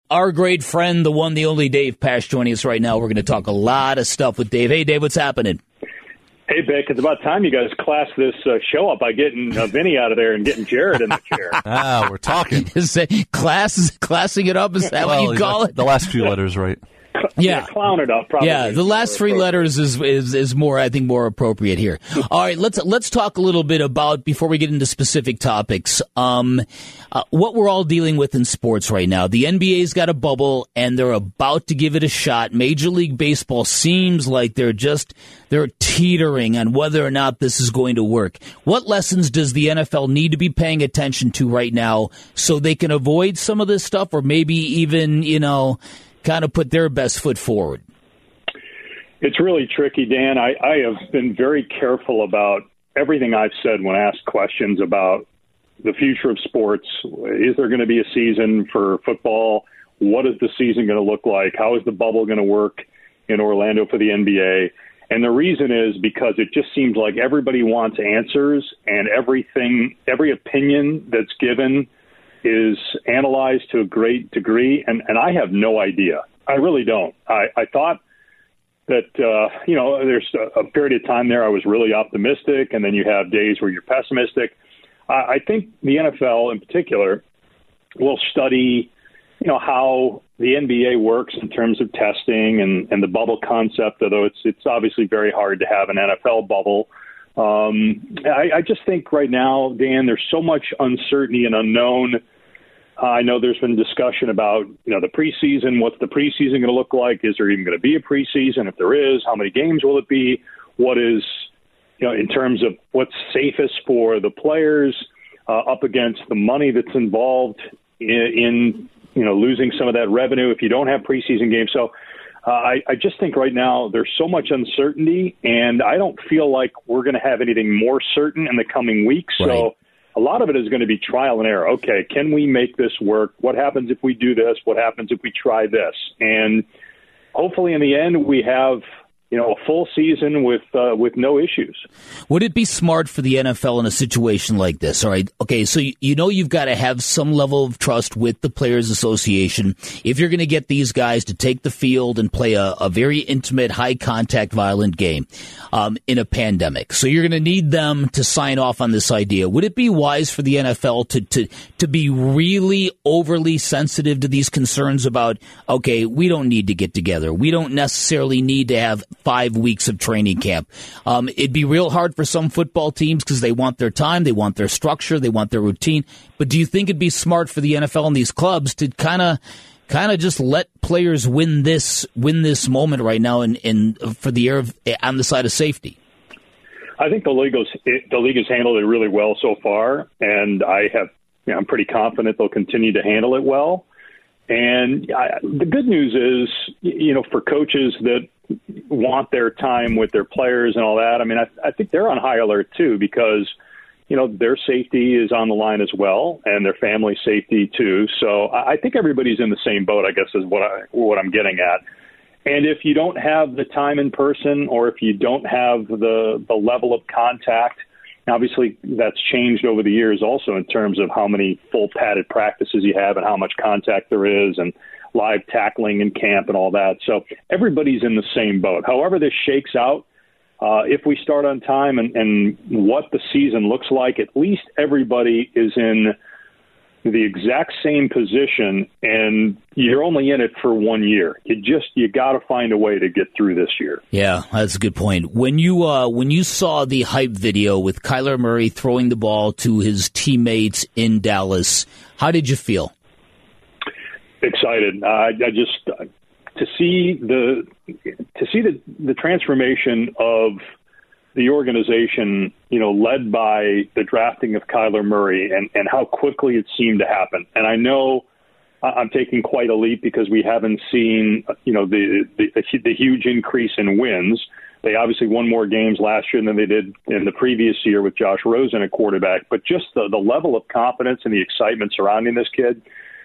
our great friend, the one, the only Dave Pasch, joining us right now. We're going to talk a lot of stuff with Dave. Hey, Dave, what's happening? Hey, Vic, it's about time you guys class this show up by getting Vinny out of there and getting Jared in the chair. We're talking. Classing it up, is that what you call it? The last few letters, right? Yeah, clown it up. Probably. Yeah, the last three letters is more, I think, more appropriate here. All right, let's talk a little bit about, before we get into specific topics, what we're all dealing with in sports right now. The NBA's got a bubble, and they're about to give it a shot. Major League Baseball seems like they're teetering on whether or not this is going to work. What lessons does the NFL need to be paying attention to right now so they can avoid some of this stuff, or maybe even, kind of put their best foot forward? It's really tricky, Dan. I have been very careful about everything I've said when asked questions about the future of sports. Is there going to be a season for football? What is the season going to look like? How is the bubble going to work in Orlando for the NBA? And the reason is because it just seems like everybody wants answers, and every opinion that's given is analyzed to a great degree, and I have no idea. I really don't. I thought that, there's a period of time there I was really optimistic, and then you have days where you're pessimistic. I think the NFL in particular will study, how the NBA works in terms of testing and the bubble concept, although it's obviously very hard to have an NFL bubble. I just think right now, Dan, there's so much uncertainty and unknown. I know there's been discussion about, the preseason. What's the preseason going to look like? Is there even going to be a preseason? If there is, how many games will it be? What is, in terms of what's safest for the players up against the money that's involved in losing some of that revenue if you don't have preseason games. So I just think right now there's so much uncertainty, and I don't feel like we're going to have anything more certain in the coming weeks. Right. So a lot of it is going to be trial and error. Okay, can we make this work? What happens if we do this? What happens if we try this? And hopefully in the end we have a full season with no issues. Would it be smart for the NFL in a situation like this? All right. Okay. So, you've got to have some level of trust with the Players Association if you're going to get these guys to take the field and play a very intimate, high contact, violent game in a pandemic. So you're going to need them to sign off on this idea. Would it be wise for the NFL to be really overly sensitive to these concerns about, okay, we don't need to get together. We don't necessarily need to have 5 weeks of training camp. It'd be real hard for some football teams because they want their time, they want their structure, they want their routine. But do you think it'd be smart for the NFL and these clubs to kind of just let players win this moment right now and for the air on the side of safety? I think the league has handled it really well so far, and I'm pretty confident they'll continue to handle it well. And the good news is, for coaches that want their time with their players and all that, I think they're on high alert too, because, their safety is on the line as well, and their family safety too. So I think everybody's in the same boat, I guess, is what I'm getting at. And if you don't have the time in person, or if you don't have the level of contact, obviously that's changed over the years also in terms of how many full padded practices you have and how much contact there is, and live tackling in camp and all that. So everybody's in the same boat. However this shakes out, if we start on time and what the season looks like, at least everybody is in the exact same position, and you're only in it for 1 year. You got to find a way to get through this year. Yeah, that's a good point. When you saw the hype video with Kyler Murray throwing the ball to his teammates in Dallas, how did you feel? Excited. To see the transformation of the organization, led by the drafting of Kyler Murray and how quickly it seemed to happen. And I know I'm taking quite a leap because we haven't seen, the huge increase in wins. They obviously won more games last year than they did in the previous year with Josh Rosen at quarterback. But just the level of confidence and the excitement surrounding this kid,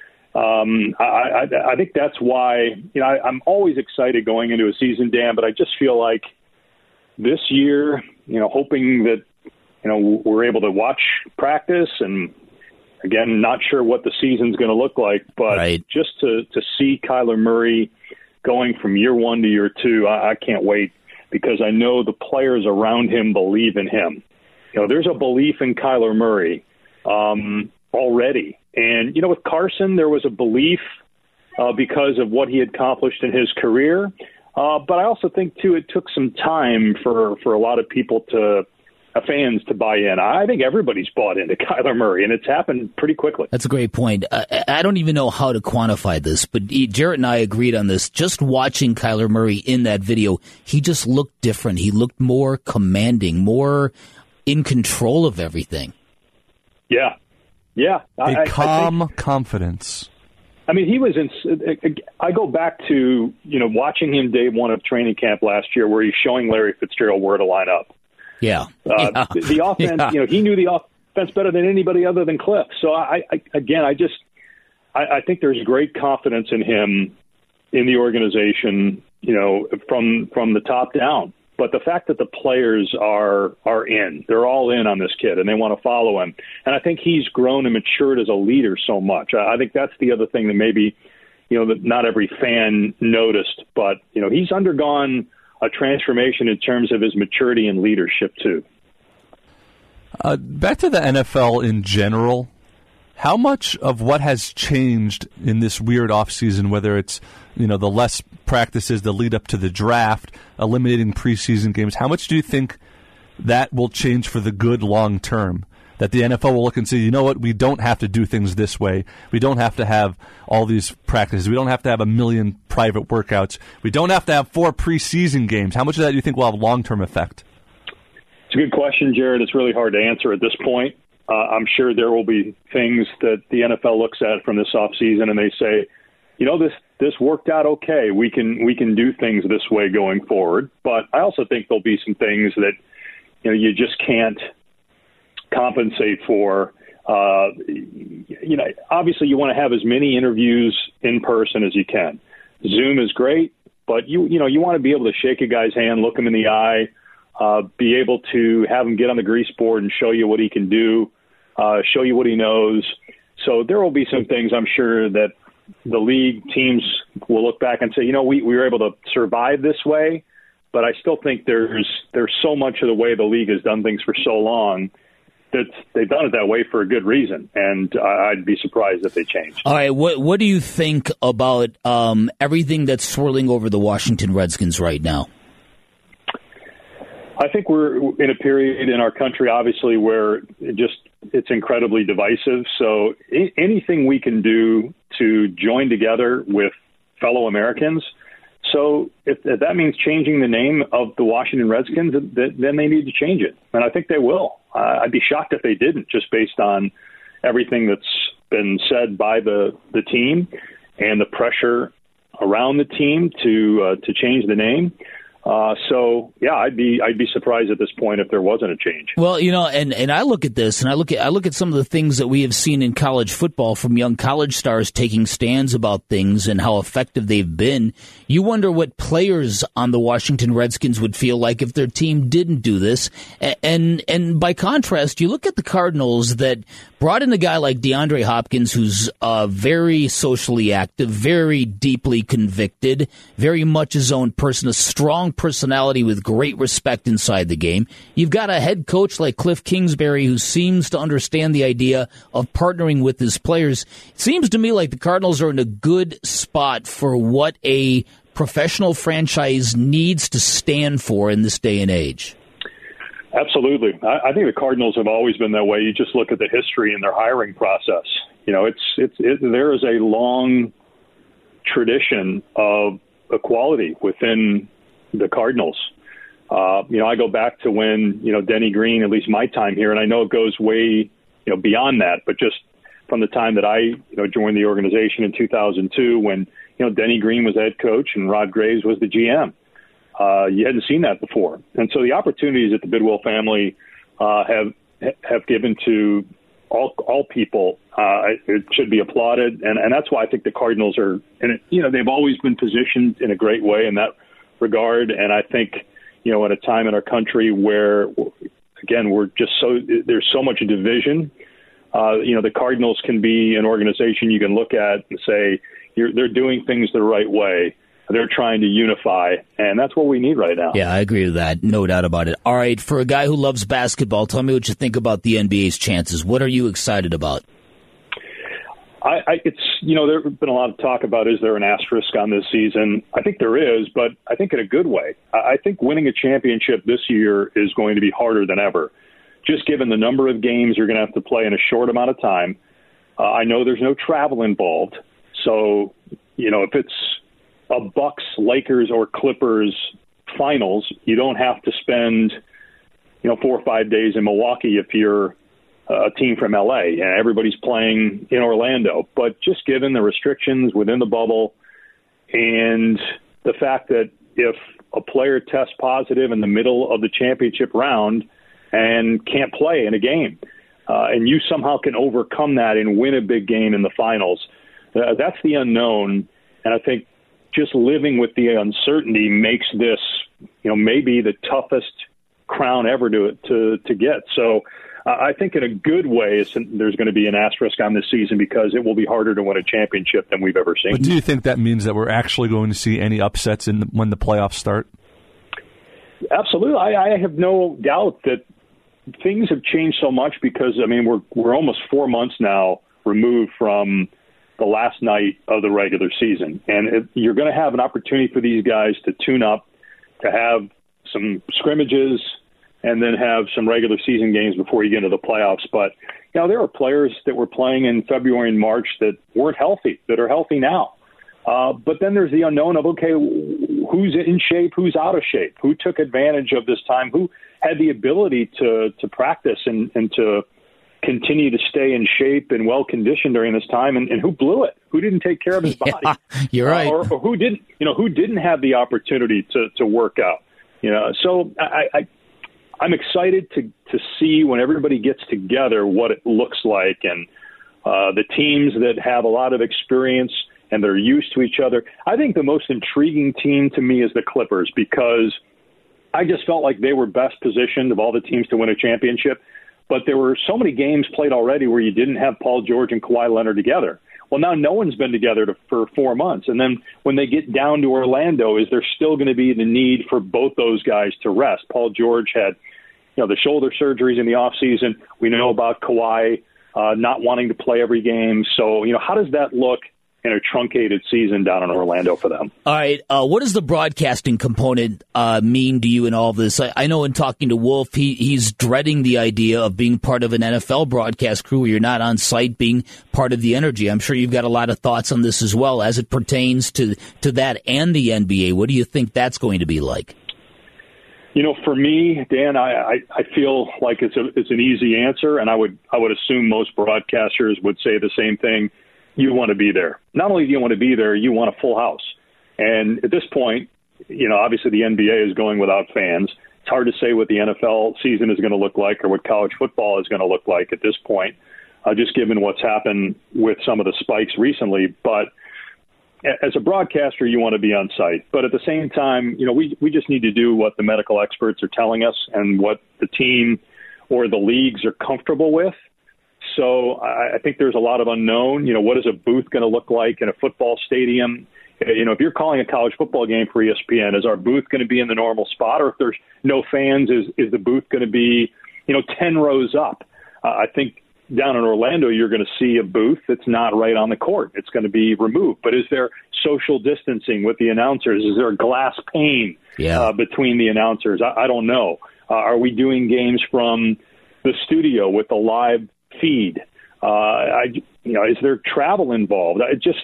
I think that's why, I'm always excited going into a season, Dan, but I just feel like this year, hoping that, we're able to watch practice and Again, not sure what the season's going to look like, but just to see Kyler Murray going from year one to year two, I can't wait, because I know the players around him believe in him. There's a belief in Kyler Murray already. And, with Carson, there was a belief because of what he had accomplished in his career. But I also think, too, it took some time for a lot of people fans to buy in. I think everybody's bought into Kyler Murray, and it's happened pretty quickly. That's a great point. I don't even know how to quantify this, but Jarrett and I agreed on this. Just watching Kyler Murray in that video, he just looked different. He looked more commanding, more in control of everything. Yeah. A calm confidence. I mean, he was I go back to, watching him day one of training camp last year, where he's showing Larry Fitzgerald where to line up. Yeah. The offense, he knew the offense better than anybody other than Cliff. So I think there's great confidence in him, in the organization, from the top down. But the fact that the players are they're all in on this kid, and they want to follow him. And I think he's grown and matured as a leader so much. I think that's the other thing that maybe, that not every fan noticed, but, he's undergone a transformation in terms of his maturity and leadership, too. Back to the NFL in general, how much of what has changed in this weird offseason, whether it's the less practices, the lead up to the draft, eliminating preseason games, how much do you think that will change for the good long term? That the NFL will look and say, you know what, we don't have to do things this way. We don't have to have all these practices. We don't have to have 1 million private workouts. We don't have to have 4 preseason games. How much of that do you think will have long-term effect? It's a good question, Jared. It's really hard to answer at this point. I'm sure there will be things that the NFL looks at from this offseason and they say, this worked out okay. We can do things this way going forward. But I also think there'll be some things that you just can't compensate for. Obviously you want to have as many interviews in person as you can. Zoom is great, but you want to be able to shake a guy's hand, look him in the eye, be able to have him get on the grease board and show you what he can do, show you what he knows. So there will be some things I'm sure that the league teams will look back and say, we were able to survive this way, but I still think there's so much of the way the league has done things for so long that they've done it that way for a good reason, and I'd be surprised if they changed. All right, what do you think about everything that's swirling over the Washington Redskins right now? I think we're in a period in our country, obviously, where it's incredibly divisive. So anything we can do to join together with fellow Americans. So if that means changing the name of the Washington Redskins, then they need to change it. And I think they will. I'd be shocked if they didn't, just based on everything that's been said by the team and the pressure around the team to change the name. So yeah, I'd be surprised at this point if there wasn't a change. Well, and I look at this, and I look at some of the things that we have seen in college football from young college stars taking stands about things and how effective they've been. You wonder what players on the Washington Redskins would feel like if their team didn't do this. And by contrast, you look at the Cardinals that brought in a guy like DeAndre Hopkins, who's very socially active, very deeply convicted, very much his own person, a strong personality with great respect inside the game. You've got a head coach like Cliff Kingsbury who seems to understand the idea of partnering with his players. It seems to me like the Cardinals are in a good spot for what a professional franchise needs to stand for in this day and age. Absolutely. I think the Cardinals have always been that way. You just look at the history in their hiring process. There is a long tradition of equality within the Cardinals. I go back to when, Denny Green, at least my time here, and I know it goes way, beyond that, but just from the time that I, joined the organization in 2002 when, Denny Green was the head coach and Rod Graves was the GM. You hadn't seen that before. And so the opportunities that the Bidwell family have given to all people, it should be applauded. And that's why I think the Cardinals are, and they've always been positioned in a great way in that regard. And I think, at a time in our country where, again, there's so much division, The Cardinals can be an organization you can look at and say they're doing things the right way. They're trying to unify, and that's what we need right now. Yeah, I agree with that. No doubt about it. All right, for a guy who loves basketball, tell me what you think about the NBA's chances. What are you excited about? There's been a lot of talk about, is there an asterisk on this season? I think there is, but I think in a good way. I think winning a championship this year is going to be harder than ever, just given the number of games you're going to have to play in a short amount of time. I know there's no travel involved, so if it's a Bucks, Lakers, or Clippers finals, you don't have to spend 4 or 5 days in Milwaukee if you're a team from LA and everybody's playing in Orlando. But just given the restrictions within the bubble and the fact that if a player tests positive in the middle of the championship round and can't play in a game, and you somehow can overcome that and win a big game in the finals, that's the unknown. And I think just living with the uncertainty makes this, maybe the toughest crown ever to get. So I think in a good way, there's going to be an asterisk on this season because it will be harder to win a championship than we've ever seen. But do you think that means that we're actually going to see any upsets when the playoffs start? Absolutely. I have no doubt that things have changed so much because, we're almost 4 months now removed from the last night of the regular season. And you're going to have an opportunity for these guys to tune up, to have some scrimmages, and then have some regular season games before you get into the playoffs. But, there are players that were playing in February and March that weren't healthy, that are healthy now. But then there's the unknown of, okay, who's in shape, who's out of shape, who took advantage of this time, who had the ability to practice and to continue to stay in shape and well-conditioned during this time, and who blew it, who didn't take care of his body. Yeah, you're right. Or who didn't have the opportunity to work out. So I'm excited to see when everybody gets together what it looks like, and the teams that have a lot of experience and they're used to each other. I think the most intriguing team to me is the Clippers because I just felt like they were best positioned of all the teams to win a championship. But there were so many games played already where you didn't have Paul George and Kawhi Leonard together. Well, now no one's been together for 4 months. And then when they get down to Orlando, is there still going to be the need for both those guys to rest? Paul George had the shoulder surgeries in the offseason. We know about Kawhi not wanting to play every game. So, how does that look in a truncated season down in Orlando for them? All right. What does the broadcasting component mean to you in all of this? I know in talking to Wolf, he's dreading the idea of being part of an NFL broadcast crew where you're not on site, being part of the energy. I'm sure you've got a lot of thoughts on this as well as it pertains to that and the NBA. What do you think that's going to be like? For me, Dan, I feel like it's an easy answer, and I would assume most broadcasters would say the same thing. You want to be there. Not only do you want to be there, you want a full house. And at this point, obviously the NBA is going without fans. It's hard to say what the NFL season is going to look like or what college football is going to look like at this point, just given what's happened with some of the spikes recently. But as a broadcaster, you want to be on site. But at the same time, we just need to do what the medical experts are telling us and what the team or the leagues are comfortable with. So I think there's a lot of unknown. What is a booth going to look like in a football stadium? If you're calling a college football game for ESPN, is our booth going to be in the normal spot? Or if there's no fans, is the booth going to be, 10 rows up? I think down in Orlando, you're going to see a booth that's not right on the court. It's going to be removed. But is there social distancing with the announcers? Is there a glass pane between the announcers? I don't know. Are we doing games from the studio with the live feed? Is there travel involved?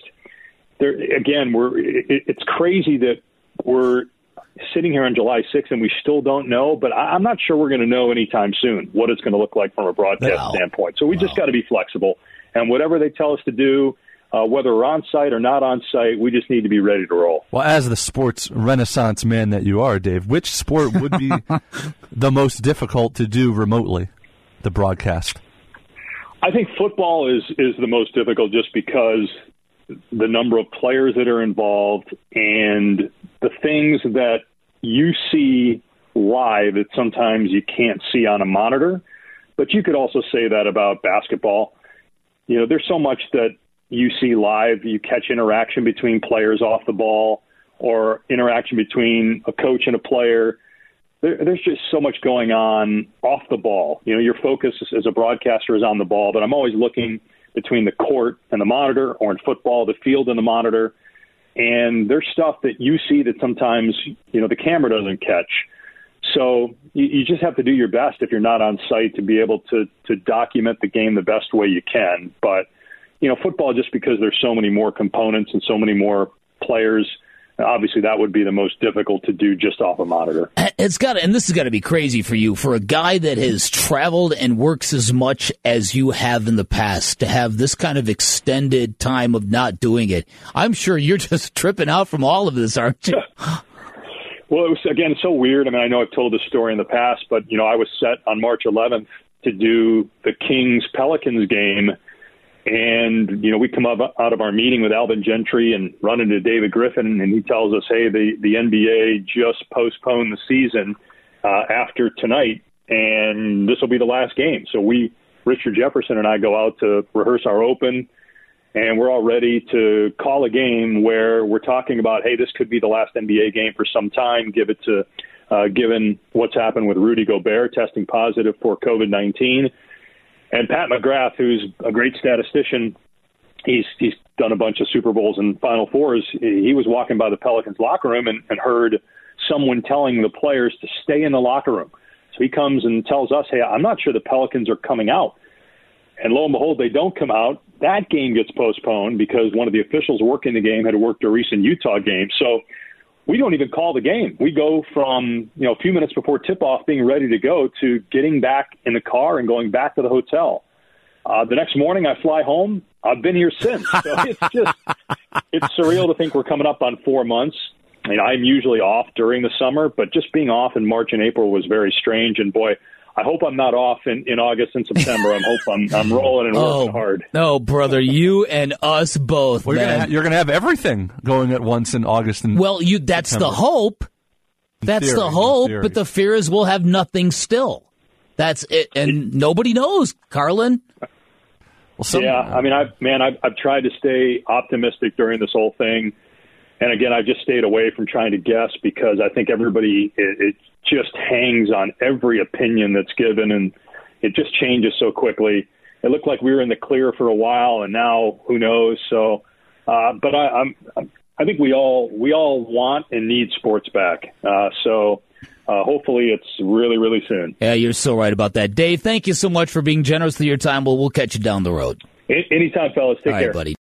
It's crazy that we're sitting here on July 6th and we still don't know, but I'm not sure we're going to know anytime soon what it's going to look like from a broadcast standpoint. So we just got to be flexible, and whatever they tell us to do, whether we're on site or not on site, we just need to be ready to roll. Well, as the sports renaissance man that you are, Dave, which sport would be the most difficult to do remotely, the broadcast? I think football is the most difficult just because the number of players that are involved and the things that you see live that sometimes you can't see on a monitor. But you could also say that about basketball. there's so much that you see live. You catch interaction between players off the ball or interaction between a coach and a player. There's just so much going on off the ball. Your focus as a broadcaster is on the ball, but I'm always looking between the court and the monitor, or in football, the field and the monitor. And there's stuff that you see that sometimes, the camera doesn't catch. So you just have to do your best if you're not on site to be able to document the game the best way you can. But, football, just because there's so many more components and so many more players, obviously that would be the most difficult to do just off a monitor. And this has got to be crazy for you, for a guy that has traveled and works as much as you have in the past, to have this kind of extended time of not doing it. I'm sure you're just tripping out from all of this, aren't you? Well, it was, again, so weird. I know I've told this story in the past, but, I was set on March 11th to do the Kings-Pelicans game. And, we come out of our meeting with Alvin Gentry and run into David Griffin, and he tells us, hey, the NBA just postponed the season after tonight, and this will be the last game. So Richard Jefferson and I go out to rehearse our open, and we're all ready to call a game where we're talking about, hey, this could be the last NBA game for some time, given what's happened with Rudy Gobert testing positive for COVID-19. And Pat McGrath, who's a great statistician, he's done a bunch of Super Bowls and Final Fours. He was walking by the Pelicans locker room and heard someone telling the players to stay in the locker room. So he comes and tells us, hey, I'm not sure the Pelicans are coming out. And lo and behold, they don't come out. That game gets postponed because one of the officials working the game had worked a recent Utah game. So we don't even call the game. We go from, a few minutes before tip-off being ready to go to getting back in the car and going back to the hotel. The next morning I fly home. I've been here since. So it's surreal to think we're coming up on 4 months. I'm usually off during the summer, but just being off in March and April was very strange. And boy, I hope I'm not off in August and September. I'm rolling and working hard. No, brother, you and us both. You're going to have everything going at once in August and that's September. The hope. That's the hope, but the fear is we'll have nothing still. That's it, and nobody knows, Carlin. I've tried to stay optimistic during this whole thing. And again, I've just stayed away from trying to guess because I think everybody, it just hangs on every opinion that's given, and it just changes so quickly. It looked like we were in the clear for a while, and now who knows? So, but I think we all want and need sports back. So hopefully it's really, really soon. Yeah, you're so right about that. Dave, thank you so much for being generous with your time. We'll catch you down the road. Anytime, fellas. Take care. Buddy.